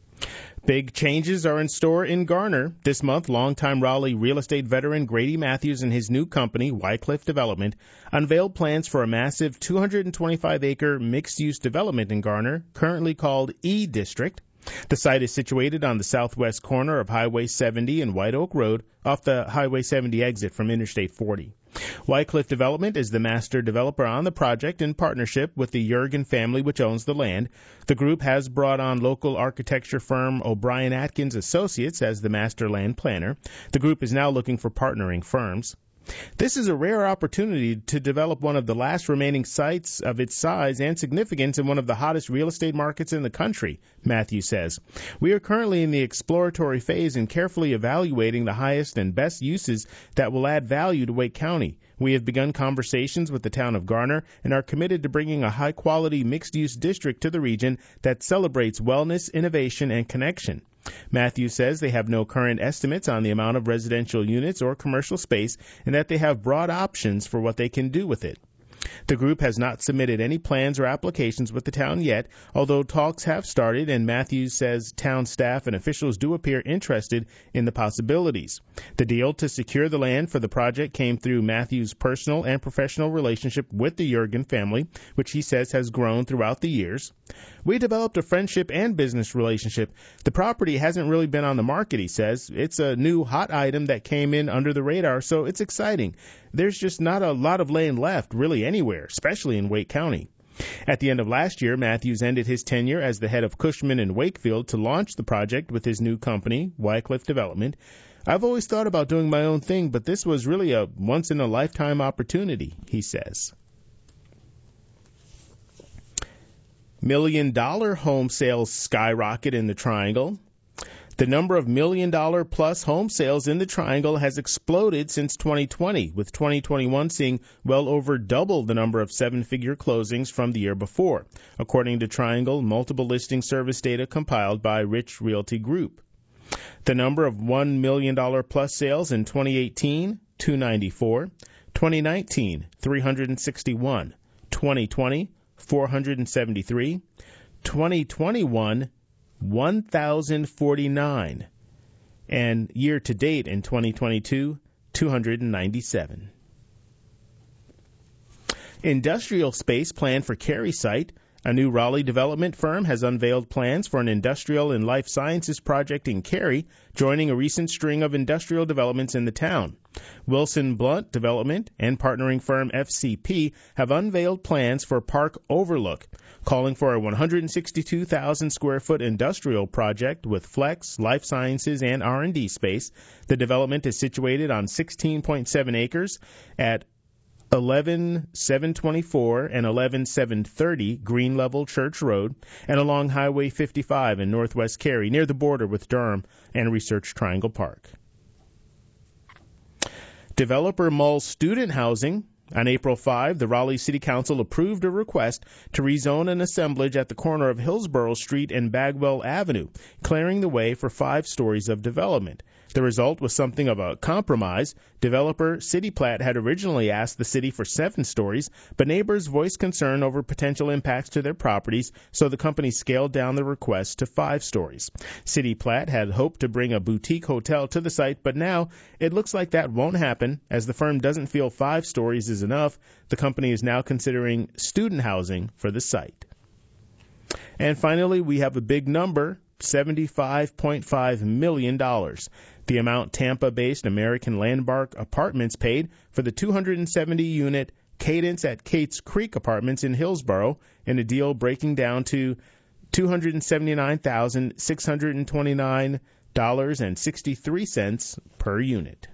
Big changes are in store in Garner. This month, longtime Raleigh real estate veteran Grady Matthews and his new company, Wycliffe Development, unveiled plans for a massive two hundred twenty-five acre mixed-use development in Garner, currently called E District. The site is situated on the southwest corner of Highway seventy and White Oak Road, off the Highway seventy exit from Interstate forty. Wycliffe Development is the master developer on the project in partnership with the Jurgen family, which owns the land. The group has brought on local architecture firm O'Brien Atkins Associates as the master land planner. The group is now looking for partnering firms. This is a rare opportunity to develop one of the last remaining sites of its size and significance in one of the hottest real estate markets in the country, Matthews says. We are currently in the exploratory phase and carefully evaluating the highest and best uses that will add value to Wake County. We have begun conversations with the town of Garner and are committed to bringing a high-quality mixed-use district to the region that celebrates wellness, innovation, and connection. Matthews says they have no current estimates on the amount of residential units or commercial space and that they have broad options for what they can do with it. The group has not submitted any plans or applications with the town yet, although talks have started, and Matthews says town staff and officials do appear interested in the possibilities. The deal to secure the land for the project came through Matthews' personal and professional relationship with the Jurgen family, which he says has grown throughout the years. We developed a friendship and business relationship. The property hasn't really been on the market, he says. It's a new hot item that came in under the radar, so it's exciting. There's just not a lot of land left, really anywhere, especially in Wake County. At the end of last year, Matthews ended his tenure as the head of Cushman and Wakefield to launch the project with his new company, Wycliffe Development. I've always thought about doing my own thing, but this was really a once-in-a-lifetime opportunity, he says. Million-dollar home sales skyrocket in the Triangle. The number of million-dollar-plus home sales in the Triangle has exploded since twenty twenty, with twenty twenty-one seeing well over double the number of seven-figure closings from the year before, according to Triangle multiple listing service data compiled by Rich Realty Group. The number of one million dollars plus sales in twenty eighteen, two hundred ninety-four, twenty nineteen, three hundred sixty-one, twenty twenty, four hundred seventy-three, twenty twenty-one, one thousand forty-nine, and year-to-date in twenty twenty-two, two hundred ninety-seven. Industrial space planned for Cary site. A new Raleigh development firm has unveiled plans for an industrial and life sciences project in Cary, joining a recent string of industrial developments in the town. Wilson Blunt Development and partnering firm F C P have unveiled plans for Park Overlook, calling for a one hundred sixty-two thousand square foot industrial project with flex, life sciences, and R and D space. The development is situated on sixteen point seven acres at eleven seven twenty-four and eleven seven thirty Green Level Church Road and along Highway fifty-five in northwest Cary near the border with Durham and Research Triangle Park. Developer mulls student housing. On April fifth, the Raleigh City Council approved a request to rezone an assemblage at the corner of Hillsborough Street and Bagwell Avenue, clearing the way for five stories of development. The result was something of a compromise. Developer CityPlat had originally asked the city for seven stories, but neighbors voiced concern over potential impacts to their properties, so the company scaled down the request to five stories. CityPlat had hoped to bring a boutique hotel to the site, but now it looks like that won't happen, as the firm doesn't feel five stories is enough. The company is now considering student housing for the site. And finally, we have a big number, seventy-five point five million dollars. The amount Tampa-based American Landmark Apartments paid for the two hundred seventy unit Cadence at Cates Creek Apartments in Hillsborough, in a deal breaking down to two hundred seventy-nine thousand six hundred twenty-nine dollars and sixty-three cents per unit.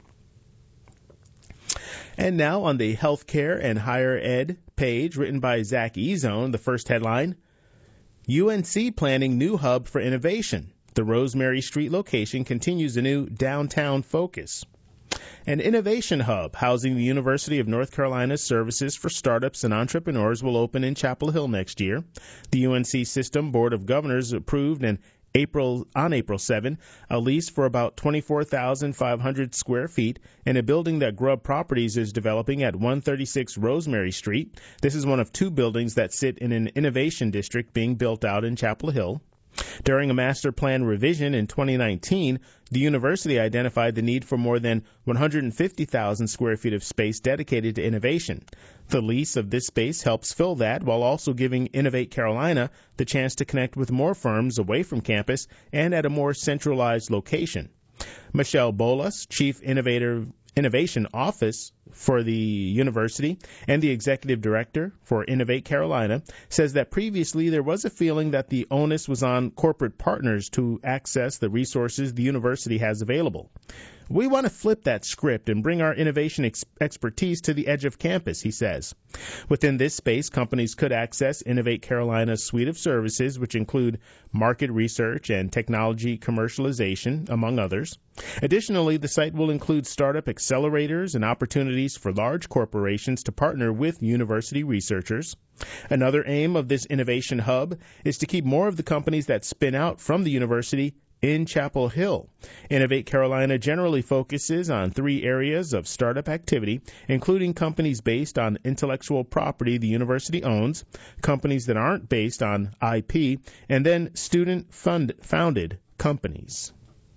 And now on the healthcare and higher ed page, written by Zach Ezone, the first headline, U N C planning new hub for innovation. The Rosemary Street location continues a new downtown focus. An innovation hub housing the University of North Carolina's services for startups and entrepreneurs will open in Chapel Hill next year. The U N C System Board of Governors approved an April on April seventh a lease for about twenty-four thousand five hundred square feet in a building that Grubb Properties is developing at one thirty-six Rosemary Street. This is one of two buildings that sit in an innovation district being built out in Chapel Hill. During a master plan revision in twenty nineteen, the university identified the need for more than one hundred fifty thousand square feet of space dedicated to innovation. The lease of this space helps fill that while also giving Innovate Carolina the chance to connect with more firms away from campus and at a more centralized location. Michelle Bolas, Chief Innovator Innovation Office for the university and the Executive Director for Innovate Carolina, says that previously there was a feeling that the onus was on corporate partners to access the resources the university has available. We want to flip that script and bring our innovation ex- expertise to the edge of campus, he says. Within this space, companies could access Innovate Carolina's suite of services, which include market research and technology commercialization, among others. Additionally, the site will include startup accelerators and opportunities for large corporations to partner with university researchers. Another aim of this innovation hub is to keep more of the companies that spin out from the university in Chapel Hill. Innovate Carolina generally focuses on three areas of startup activity, including companies based on intellectual property the university owns, companies that aren't based on I P, and then student-funded companies.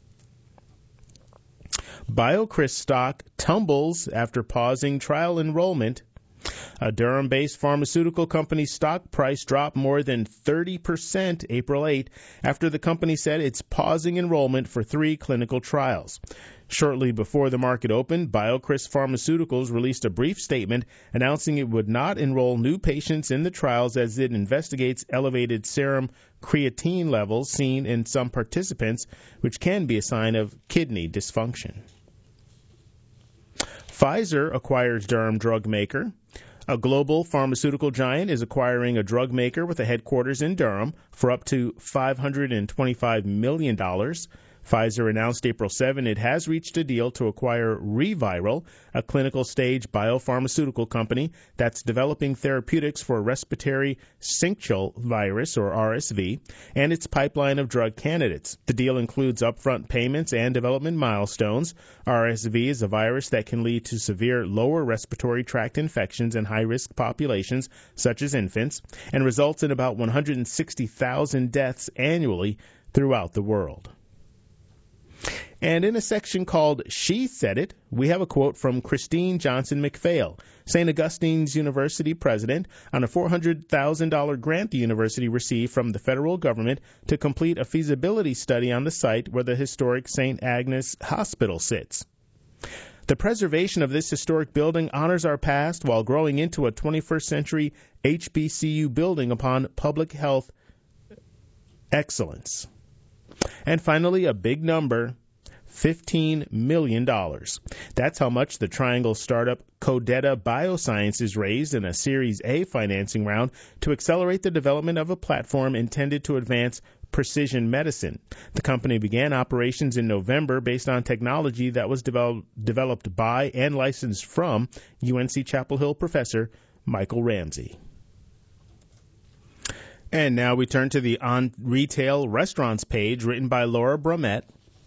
BioCryst stock tumbles after pausing trial enrollment. A Durham-based pharmaceutical company's stock price dropped more than thirty percent April eighth after the company said it's pausing enrollment for three clinical trials. Shortly before the market opened, BioCryst Pharmaceuticals released a brief statement announcing it would not enroll new patients in the trials as it investigates elevated serum creatine levels seen in some participants, which can be a sign of kidney dysfunction. Pfizer acquires Durham drug maker. A global pharmaceutical giant is acquiring a drug maker with a headquarters in Durham for up to five hundred twenty-five million dollars. Pfizer announced April seventh it has reached a deal to acquire ReViral, a clinical-stage biopharmaceutical company that's developing therapeutics for respiratory syncytial virus, or R S V, and its pipeline of drug candidates. The deal includes upfront payments and development milestones. R S V is a virus that can lead to severe lower respiratory tract infections in high-risk populations, such as infants, and results in about one hundred sixty thousand deaths annually throughout the world. And in a section called She Said It, we have a quote from Christine Johnson McPhail, Saint Augustine's University president, on a four hundred thousand dollars grant the university received from the federal government to complete a feasibility study on the site where the historic Saint Agnes Hospital sits. The preservation of this historic building honors our past while growing into a twenty-first century H B C U building upon public health excellence. And finally, a big number, fifteen million dollars. That's how much the Triangle startup Codetta Biosciences raised in a Series A financing round to accelerate the development of a platform intended to advance precision medicine. The company began operations in November based on technology that was develop, developed by and licensed from U N C Chapel Hill professor Michael Ramsey. And now we turn to the On Retail Restaurants page written by Laura Brumett.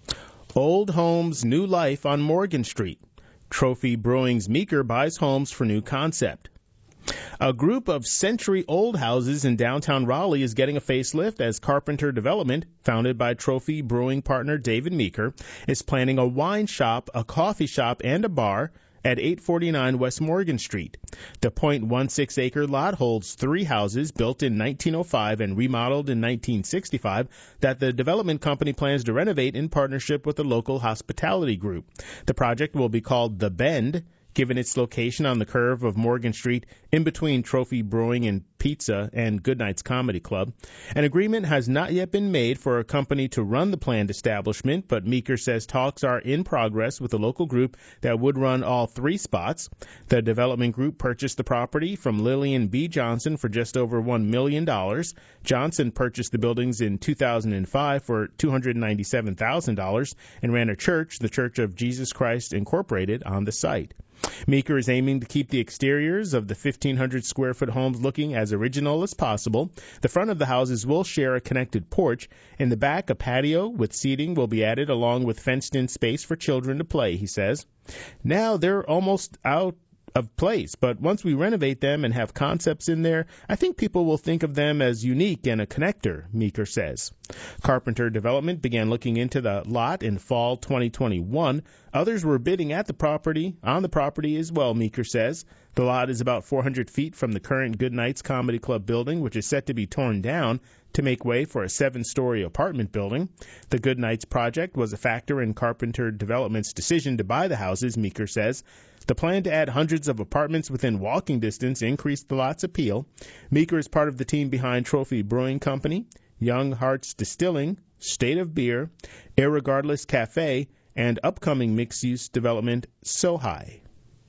Old Homes, New Life on Morgan Street. Trophy Brewing's Meeker buys homes for new concept. A group of century-old houses in downtown Raleigh is getting a facelift as Carpenter Development, founded by Trophy Brewing partner David Meeker, is planning a wine shop, a coffee shop, and a bar at eight forty-nine West Morgan Street. The point one six acre lot holds three houses built in nineteen oh five and remodeled in nineteen sixty-five that the development company plans to renovate in partnership with a local hospitality group. The project will be called The Bend, given its location on the curve of Morgan Street in between Trophy Brewing and Pizza and Goodnight's Comedy Club. An agreement has not yet been made for a company to run the planned establishment, but Meeker says talks are in progress with a local group that would run all three spots. The development group purchased the property from Lillian B. Johnson for just over one million dollars. Johnson purchased the buildings in two thousand five for two hundred ninety-seven thousand dollars and ran a church, the Church of Jesus Christ Incorporated, on the site. Meeker is aiming to keep the exteriors of the fifteen hundred square foot homes looking as original as possible. The front of the houses will share a connected porch. In the back, a patio with seating will be added along with fenced-in space for children to play, he says. Now they're almost out of place, but once we renovate them and have concepts in there, I think people will think of them as unique and a connector, Meeker says. Carpenter Development began looking into the lot in fall twenty twenty-one. Others were bidding at the property, on the property as well, Meeker says. The lot is about four hundred feet from the current Goodnight's Comedy Club building, which is set to be torn down to make way for a seven-story apartment building. The Goodnight's project was a factor in Carpenter Development's decision to buy the houses, Meeker says. The plan to add hundreds of apartments within walking distance increased the lot's appeal. Meeker is part of the team behind Trophy Brewing Company, Young Hearts Distilling, State of Beer, Irregardless Cafe, and upcoming mixed-use development Sohai.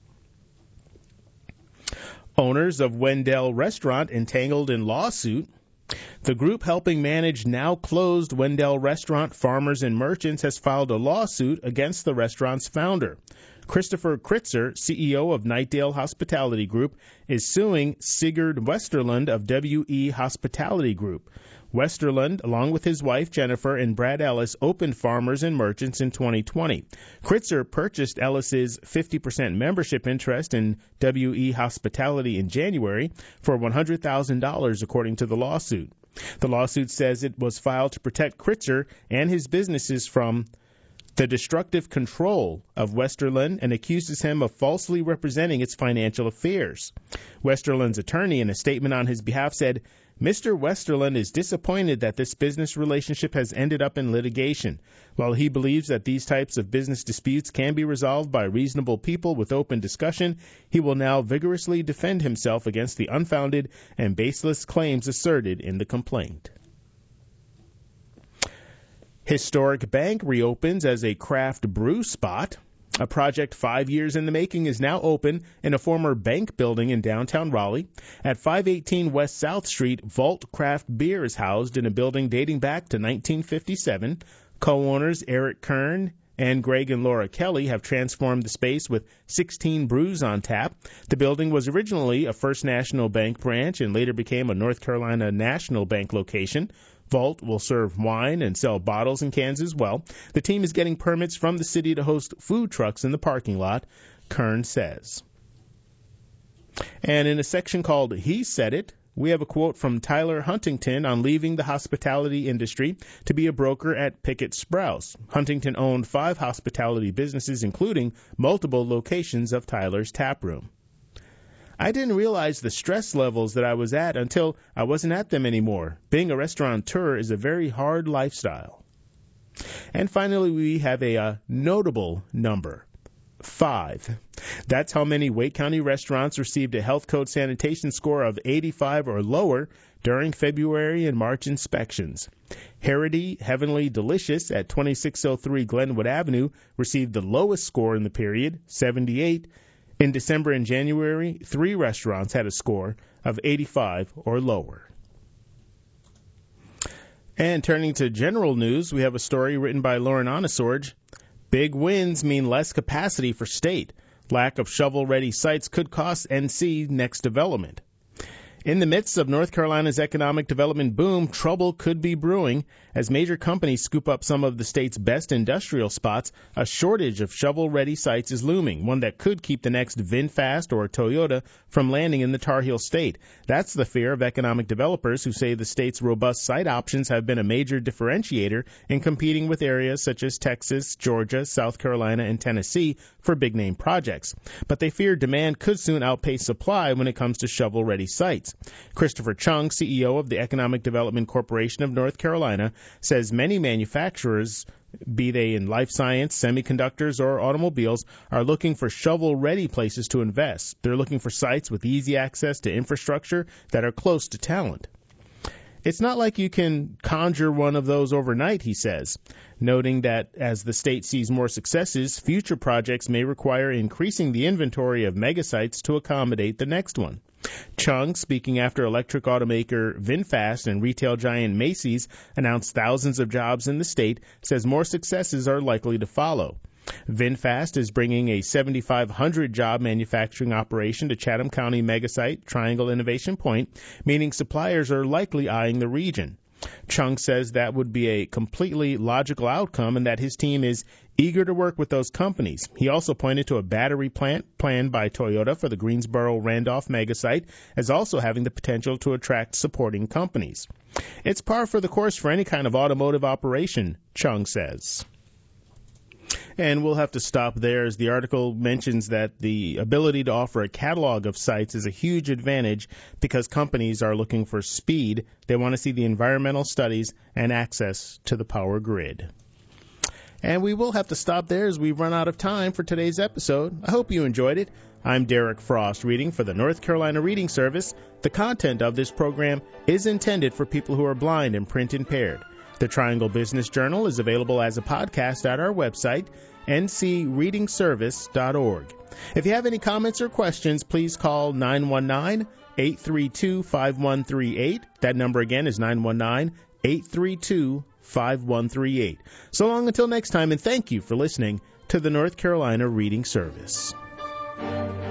Owners of Wendell Restaurant entangled in lawsuit. The group helping manage now-closed Wendell Restaurant Farmers and Merchants has filed a lawsuit against the restaurant's founder. Christopher Kritzer, C E O of Nightdale Hospitality Group, is suing Sigurd Westerlund of W E Hospitality Group. Westerlund, along with his wife Jennifer and Brad Ellis, opened Farmers and Merchants in twenty twenty. Kritzer purchased Ellis's fifty percent membership interest in W E Hospitality in January for one hundred thousand dollars, according to the lawsuit. The lawsuit says it was filed to protect Kritzer and his businesses from the destructive control of Westerlund and accuses him of falsely representing its financial affairs. Westerlund's attorney, in a statement on his behalf, said, Mister Westerlund is disappointed that this business relationship has ended up in litigation. While he believes that these types of business disputes can be resolved by reasonable people with open discussion, he will now vigorously defend himself against the unfounded and baseless claims asserted in the complaint. Historic Bank reopens as a craft brew spot. A project five years in the making is now open in a former bank building in downtown Raleigh. At five eighteen West South Street, Vault Craft Beer is housed in a building dating back to nineteen fifty-seven. Co-owners Eric Kern and Greg and Laura Kelly have transformed the space with sixteen brews on tap. The building was originally a First National Bank branch and later became a North Carolina National Bank location. Vault will serve wine and sell bottles and cans as well. The team is getting permits from the city to host food trucks in the parking lot, Kern says. And in a section called He Said It, we have a quote from Tyler Huntington on leaving the hospitality industry to be a broker at Pickett Sprouse. Huntington owned five hospitality businesses, including multiple locations of Tyler's Tap Room. I didn't realize the stress levels that I was at until I wasn't at them anymore. Being a restaurateur is a very hard lifestyle. And finally, we have a uh, notable number. Five. That's how many Wake County restaurants received a Health Code sanitation score of eighty-five or lower during February and March inspections. Harity Heavenly Delicious at twenty-six oh three Glenwood Avenue received the lowest score in the period, seventy-eight. In December and January, three restaurants had a score of eighty-five or lower. And turning to general news, we have a story written by Lauren Onesorge. Big wins mean less capacity for state. Lack of shovel-ready sites could cost N C next development. In the midst of North Carolina's economic development boom, trouble could be brewing. As major companies scoop up some of the state's best industrial spots, a shortage of shovel-ready sites is looming, one that could keep the next VinFast or Toyota from landing in the Tar Heel State. That's the fear of economic developers who say the state's robust site options have been a major differentiator in competing with areas such as Texas, Georgia, South Carolina, and Tennessee for big-name projects. But they fear demand could soon outpace supply when it comes to shovel-ready sites. Christopher Chung, C E O of the Economic Development Corporation of North Carolina, says many manufacturers, be they in life science, semiconductors, or automobiles, are looking for shovel-ready places to invest. They're looking for sites with easy access to infrastructure that are close to talent. It's not like you can conjure one of those overnight, he says, noting that as the state sees more successes, future projects may require increasing the inventory of megasites to accommodate the next one. Chung, speaking after electric automaker VinFast and retail giant Macy's announced thousands of jobs in the state, says more successes are likely to follow. VinFast is bringing a seventy-five hundred job manufacturing operation to Chatham County megasite Triangle Innovation Point, meaning suppliers are likely eyeing the region. Chung says that would be a completely logical outcome and that his team is eager to work with those companies. He also pointed to a battery plant planned by Toyota for the Greensboro-Randolph megasite as also having the potential to attract supporting companies. It's par for the course for any kind of automotive operation, Chung says. And we'll have to stop there as the article mentions that the ability to offer a catalog of sites is a huge advantage because companies are looking for speed. They want to see the environmental studies and access to the power grid. And we will have to stop there as we run out of time for today's episode. I hope you enjoyed it. I'm Derek Frost, reading for the North Carolina Reading Service. The content of this program is intended for people who are blind and print impaired. The Triangle Business Journal is available as a podcast at our website, n c reading service dot org. If you have any comments or questions, please call nine one nine, eight three two, five one three eight. That number again is nine one nine, eight three two, five one three eight. So long until next time, and thank you for listening to the North Carolina Reading Service.